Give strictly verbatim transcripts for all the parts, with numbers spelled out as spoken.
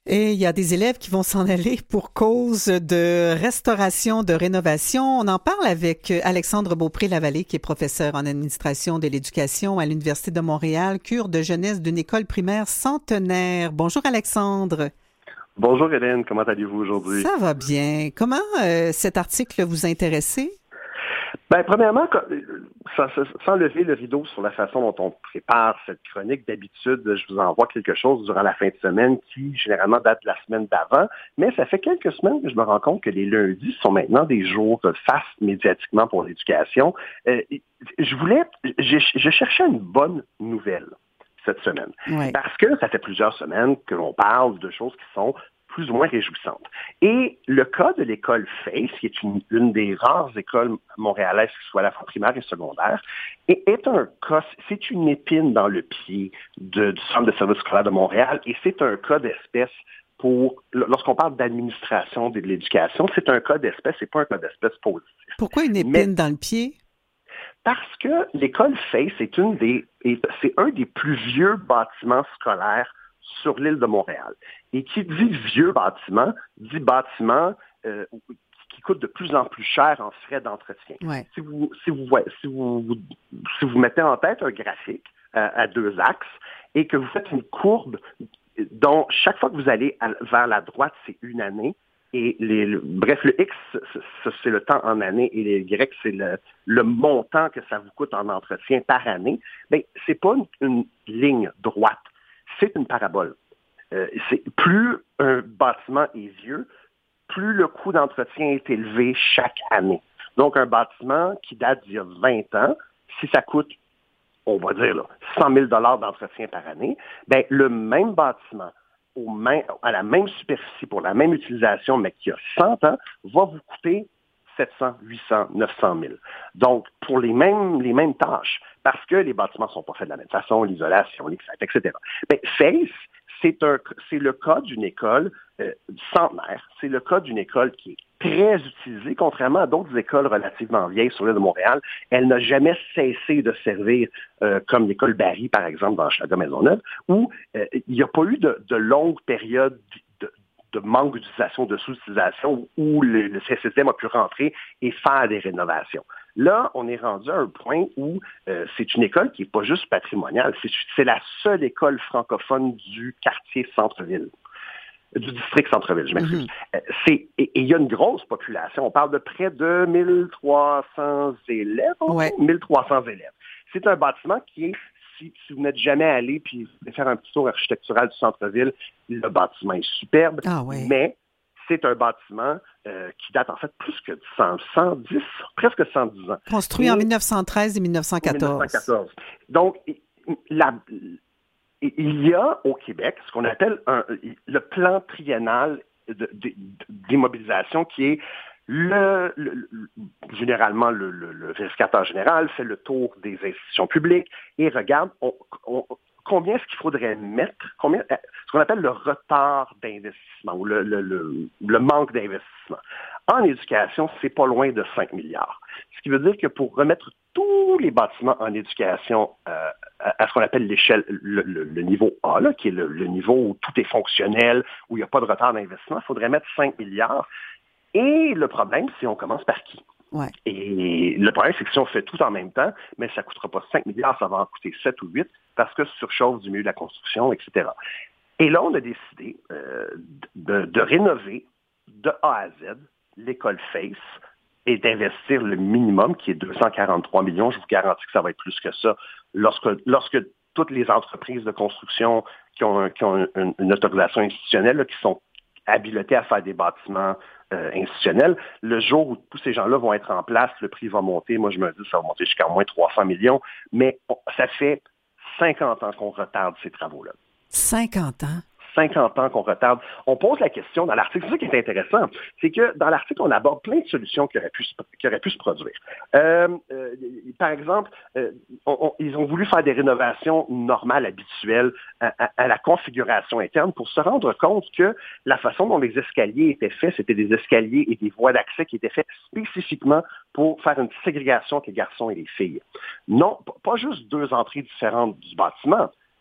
Et il y a des élèves qui vont s'en aller pour cause de restauration, de rénovation. On en parle avec Alexandre Beaupré-Lavallée, qui est professeur en administration de l'éducation à l'Université de Montréal, cure de jeunesse d'une école primaire centenaire. Bonjour Alexandre. Bonjour Hélène, comment allez-vous aujourd'hui? Ça va bien. Comment euh, cet article vous a intéressé? Ben, premièrement, sans, sans lever le rideau sur la façon dont on prépare cette chronique, d'habitude, je vous envoie quelque chose durant la fin de semaine qui, généralement, date de la semaine d'avant, mais ça fait quelques semaines que je me rends compte que les lundis sont maintenant des jours fastes médiatiquement pour l'éducation. Euh, je voulais, je, je cherchais une bonne nouvelle cette semaine. Ouais. Parce que ça fait plusieurs semaines que l'on parle de choses qui sont plus ou moins réjouissantes. Et le cas de l'école Face, qui est une, une des rares écoles montréalaises qui soit à la fois primaire et secondaire, est, est un cas, c'est une épine dans le pied de, du Centre de services scolaires de Montréal, et c'est un cas d'espèce pour, lorsqu'on parle d'administration de l'éducation, c'est un cas d'espèce, c'est pas un cas d'espèce positif. Pourquoi une épine Mais, dans le pied? Parce que l'école Face est une des, c'est un des plus vieux bâtiments scolaires sur l'île de Montréal. Et qui dit vieux bâtiment, dit bâtiment euh, qui coûte de plus en plus cher en frais d'entretien. Ouais. Si vous, si vous, si vous, si vous mettez en tête un graphique euh, à deux axes et que vous faites une courbe dont chaque fois que vous allez à, vers la droite, c'est une année, et les, le, bref, le X, c'est le temps en année, et les Y, c'est le, le montant que ça vous coûte en entretien par année, bien, c'est pas une, une ligne droite. C'est une parabole. Euh, c'est, plus un bâtiment est vieux, plus le coût d'entretien est élevé chaque année. Donc, un bâtiment qui date d'il y a vingt ans, si ça coûte, on va dire, là, cent mille dollars d'entretien par année, bien, le même bâtiment, au même, à la même superficie, pour la même utilisation, mais qui a cent ans, va vous coûter sept cents, huit cents, neuf cent mille. Donc, pour les mêmes, les mêmes tâches, parce que les bâtiments ne sont pas faits de la même façon, l'isolation, les fêtes, et cetera. Bien, Face, c'est, un, c'est le cas d'une école euh, centenaire. C'est le cas d'une école qui est très utilisée, contrairement à d'autres écoles relativement vieilles sur l'île de Montréal. Elle n'a jamais cessé de servir euh, comme l'école Barry, par exemple, dans Château-Maisonneuve, où euh, il n'y a pas eu de, de longues périodes de, de manque d'utilisation, de sous-utilisation, où le, le C S S M a pu rentrer et faire des rénovations. Là, on est rendu à un point où euh, c'est une école qui n'est pas juste patrimoniale, c'est, c'est la seule école francophone du quartier centre-ville, du district centre-ville, je m'excuse. Mm-hmm. Euh, c'est, et il y a une grosse population, on parle de près de mille trois cents élèves, ouais. mille trois cents élèves. C'est un bâtiment qui est, si, si vous n'êtes jamais allé puis vous voulez faire un petit tour architectural du centre-ville, le bâtiment est superbe, ah, ouais. mais c'est un bâtiment euh, qui date en fait plus que de cent, cent dix, presque cent dix ans. Construit et, en dix-neuf cent treize et dix-neuf cent quatorze. dix-neuf cent quatorze. Donc, la, il y a au Québec ce qu'on appelle un, le plan triennal de, de, d'immobilisation qui est le, le, le généralement le, le, le vérificateur général fait le tour des institutions publiques et regarde on, on, combien est-ce qu'il faudrait mettre, combien, ce qu'on appelle le retard d'investissement ou le, le, le, le manque d'investissement. En éducation, c'est pas loin de cinq milliards. Ce qui veut dire que pour remettre tous les bâtiments en éducation euh, à, à ce qu'on appelle l'échelle, le, le, le niveau A, là, qui est le, le niveau où tout est fonctionnel, où il n'y a pas de retard d'investissement, il faudrait mettre cinq milliards. Et le problème, c'est on commence par qui? Ouais. Et le problème, c'est que si on fait tout en même temps, mais ça ne coûtera pas cinq milliards, ça va en coûter sept ou huit, parce que surchauffe du milieu de la construction, et cetera. Et là, on a décidé euh, de, de rénover de A à Z l'école Face et d'investir le minimum, qui est deux cent quarante-trois millions. Je vous garantis que ça va être plus que ça lorsque, lorsque toutes les entreprises de construction qui ont, un, qui ont une, une autorisation institutionnelle, là, qui sont habilités à faire des bâtiments euh, institutionnels. Le jour où tous ces gens-là vont être en place, le prix va monter. Moi, je me dis que ça va monter jusqu'à au moins trois cents millions. Mais on, ça fait cinquante ans qu'on retarde ces travaux-là. cinquante ans? cinquante ans qu'on retarde. On pose la question dans l'article, c'est ça qui est intéressant, c'est que dans l'article, on aborde plein de solutions qui auraient pu, qui auraient pu se produire. Euh, euh, par exemple, euh, on, on, ils ont voulu faire des rénovations normales, habituelles, à, à, à la configuration interne pour se rendre compte que la façon dont les escaliers étaient faits, c'était des escaliers et des voies d'accès qui étaient faits spécifiquement pour faire une ségrégation entre les garçons et les filles. Non, pas juste deux entrées différentes du bâtiment,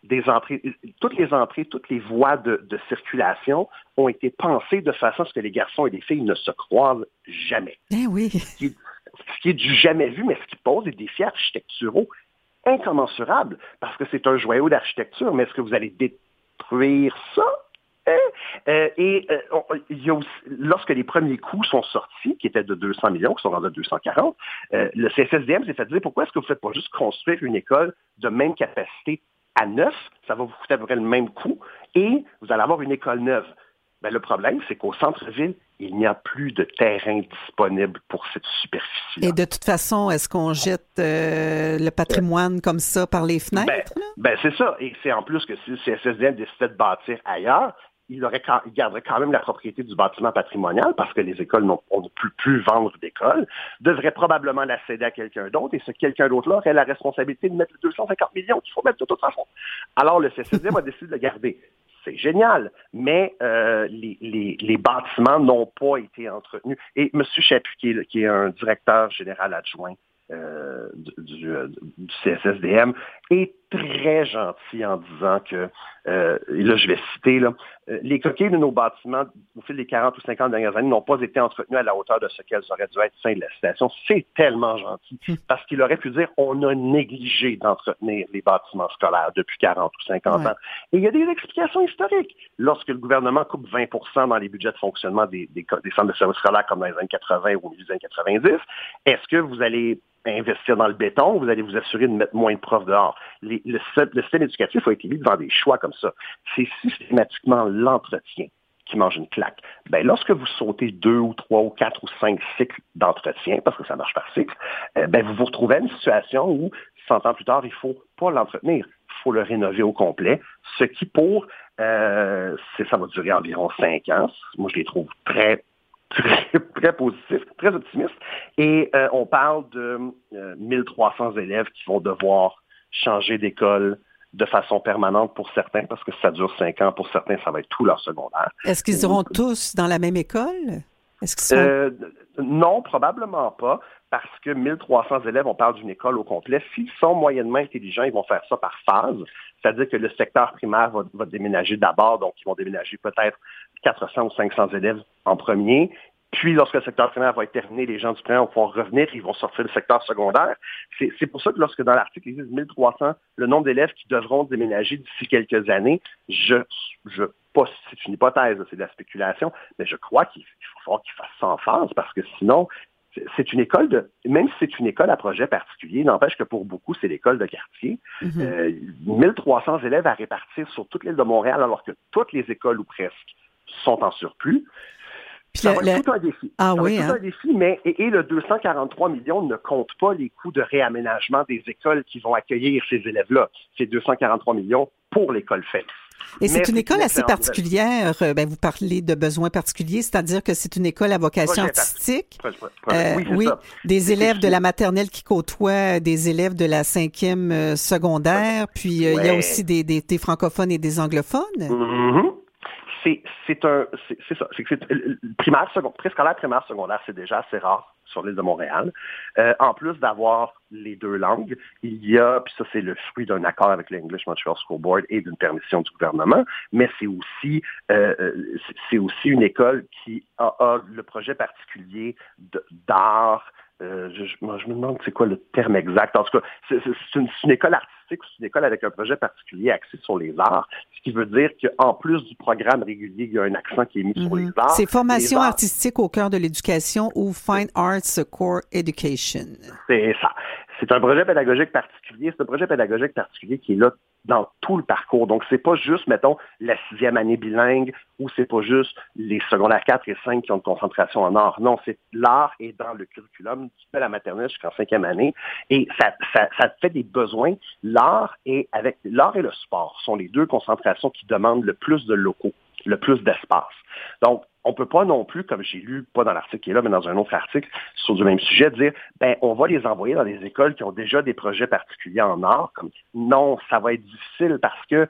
des entrées, toutes les entrées, toutes les voies de, de circulation ont été pensées de façon à ce que les garçons et les filles ne se croisent jamais. Eh oui. Ce qui est, ce qui est du jamais vu, mais ce qui pose des défis architecturaux incommensurables, parce que c'est un joyau d'architecture, mais est-ce que vous allez détruire ça? Hein? Euh, et euh, on, il y a aussi, lorsque les premiers coûts sont sortis, qui étaient de deux cents millions, qui sont rendus à deux cent quarante, euh, le C S S D M s'est fait dire pourquoi est-ce que vous ne faites pas juste construire une école de même capacité à neuf, ça va vous coûter à peu près le même coût, et vous allez avoir une école neuve. Ben, le problème, c'est qu'au centre-ville, il n'y a plus de terrain disponible pour cette superficie-là. Et de toute façon, est-ce qu'on jette euh, le patrimoine euh, comme ça par les fenêtres? Ben, ben c'est ça. Et c'est en plus que si le C S S D M décidait de bâtir ailleurs, il, aurait, il garderait quand même la propriété du bâtiment patrimonial parce que les écoles n'ont, on ne peut plus vendre d'écoles, devrait probablement la céder à quelqu'un d'autre et ce quelqu'un d'autre-là aurait la responsabilité de mettre les deux cent cinquante millions qu'il faut mettre de toute façon. Alors, le C S S D M a décidé de le garder. C'est génial, mais euh, les, les, les bâtiments n'ont pas été entretenus. Et M. Chaput, qui est, qui est un directeur général adjoint euh, du, du, du C S S D M, est très gentil en disant que, euh, et là je vais citer, là, euh, les coquilles de nos bâtiments au fil des quarante ou cinquante dernières années n'ont pas été entretenues à la hauteur de ce qu'elles auraient dû être fin de la citation. C'est tellement gentil, parce qu'il aurait pu dire on a négligé d'entretenir les bâtiments scolaires depuis quarante ou cinquante ouais. ans. Et il y a des explications historiques. Lorsque le gouvernement coupe vingt pour cent dans les budgets de fonctionnement des, des, des centres de services scolaires comme dans les années quatre-vingts ou au milieu des années quatre-vingt-dix, est-ce que vous allez investir dans le béton, vous allez vous assurer de mettre moins de profs dehors. Les, le, le système éducatif a été mis devant des choix comme ça. C'est systématiquement l'entretien qui mange une claque. Ben, lorsque vous sautez deux ou trois ou quatre ou cinq cycles d'entretien, parce que ça marche par cycle, euh, ben, vous vous retrouvez à une situation où, cent ans plus tard, il ne faut pas l'entretenir. Il faut le rénover au complet, ce qui pour, euh, c'est, ça va durer environ cinq ans. Moi, je les trouve très Très, très positif, très optimiste. Et euh, on parle de euh, mille trois cents élèves qui vont devoir changer d'école de façon permanente pour certains, parce que ça dure cinq ans. Pour certains, ça va être tout leur secondaire. Est-ce qu'ils iront Et, tous dans la même école? Est-ce qu'ils sont... euh, non, probablement pas, parce que mille trois cents élèves, on parle d'une école au complet. S'ils sont moyennement intelligents, ils vont faire ça par phase. C'est-à-dire que le secteur primaire va, va déménager d'abord, donc ils vont déménager peut-être quatre cents ou cinq cents élèves en premier. Puis, lorsque le secteur primaire va être terminé, les gens du primaire vont pouvoir revenir et ils vont sortir le secteur secondaire. C'est, c'est pour ça que lorsque dans l'article, il dit mille trois cents, le nombre d'élèves qui devront déménager d'ici quelques années, je, je, pas, c'est une hypothèse, c'est de la spéculation, mais je crois qu'il faut falloir qu'il fasse ça en phase parce que sinon, c'est une école de, même si c'est une école à projet particulier, n'empêche que pour beaucoup, c'est l'école de quartier. Mm-hmm. Euh, mille trois cents élèves à répartir sur toute l'île de Montréal, alors que toutes les écoles ou presque sont en surplus. Puis ça le, va être le... tout un défi. Ah ça oui, va être hein? tout un défi, mais et, et le deux cent quarante-trois millions ne compte pas les coûts de réaménagement des écoles qui vont accueillir ces élèves-là. C'est deux cent quarante-trois millions pour l'école Félix. Et c'est une école assez particulière. Ben, vous parlez de besoins particuliers, c'est-à-dire que c'est une école à vocation artistique. Projet, projet. Euh, oui, oui. Des élèves de la maternelle qui côtoient des élèves de la cinquième euh, secondaire, puis euh, ouais. il y a aussi des, des, des francophones et des anglophones. Mm-hmm. C'est, c'est un, c'est, c'est ça. C'est que c'est, le primaire, secondaire, préscolaire, primaire, secondaire, c'est déjà assez rare sur l'île de Montréal. Euh, en plus d'avoir les deux langues, il y a, puis ça c'est le fruit d'un accord avec l'English Montreal School Board et d'une permission du gouvernement, mais c'est aussi, euh, c'est, c'est aussi une école qui a, a le projet particulier de, d'art. Euh, je, moi, je me demande c'est quoi le terme exact. En tout cas, c'est, c'est, c'est, une, c'est une école artistique, c'est une école avec un projet particulier axé sur les arts, ce qui veut dire qu'en plus du programme régulier, il y a un accent qui est mis mm-hmm. sur les arts. C'est formation arts. artistique au cœur de l'éducation ou Fine Arts Core Education. C'est ça. C'est un projet pédagogique particulier. C'est un projet pédagogique particulier qui est là dans tout le parcours. Donc, c'est pas juste, mettons, la sixième année bilingue ou c'est pas juste les secondaires quatre et cinq qui ont une concentration en art. Non, c'est l'art est dans le curriculum de la maternelle jusqu'en cinquième année et ça, ça, ça fait des besoins. L'art et avec l'art et le sport sont les deux concentrations qui demandent le plus de locaux, le plus d'espace. Donc, on peut pas non plus, comme j'ai lu, pas dans l'article qui est là, mais dans un autre article sur du même sujet, dire, ben, on va les envoyer dans des écoles qui ont déjà des projets particuliers en art. Comme, non, ça va être difficile parce que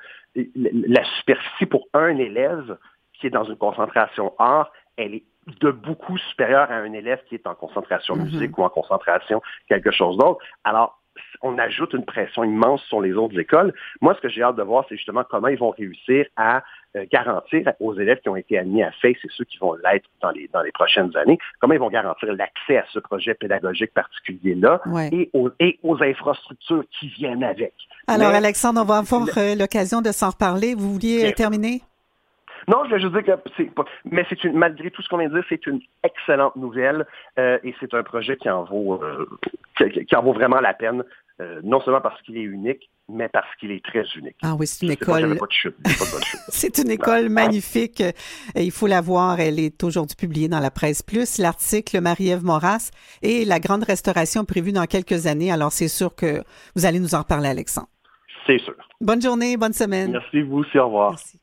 la superficie pour un élève qui est dans une concentration art, elle est de beaucoup supérieure à un élève qui est en concentration musique mm-hmm. ou en concentration quelque chose d'autre. Alors, on ajoute une pression immense sur les autres écoles. Moi, ce que j'ai hâte de voir, c'est justement comment ils vont réussir à euh, garantir aux élèves qui ont été admis à F A C et ceux qui vont l'être dans les, dans les prochaines années, comment ils vont garantir l'accès à ce projet pédagogique particulier-là ouais. et, aux, et aux infrastructures qui viennent avec. Alors, Mais, Alexandre, on va avoir euh, l'occasion de s'en reparler. Vous vouliez euh, terminer? Non, je vais juste dire que c'est pas, mais c'est une, malgré tout ce qu'on vient de dire, c'est une excellente nouvelle euh, et c'est un projet qui en vaut, euh, qui, qui en vaut vraiment la peine, euh, non seulement parce qu'il est unique, mais parce qu'il est très unique. Ah oui, c'est une je école. école. Pas, pas de chute, pas de bonne chute. C'est une école magnifique. Il faut la voir. Elle est aujourd'hui publiée dans la Presse Plus. L'article Marie-Ève Moras et la grande restauration prévue dans quelques années. Alors, c'est sûr que vous allez nous en reparler, Alexandre. C'est sûr. Bonne journée, bonne semaine. Merci, vous aussi. Au revoir. Merci.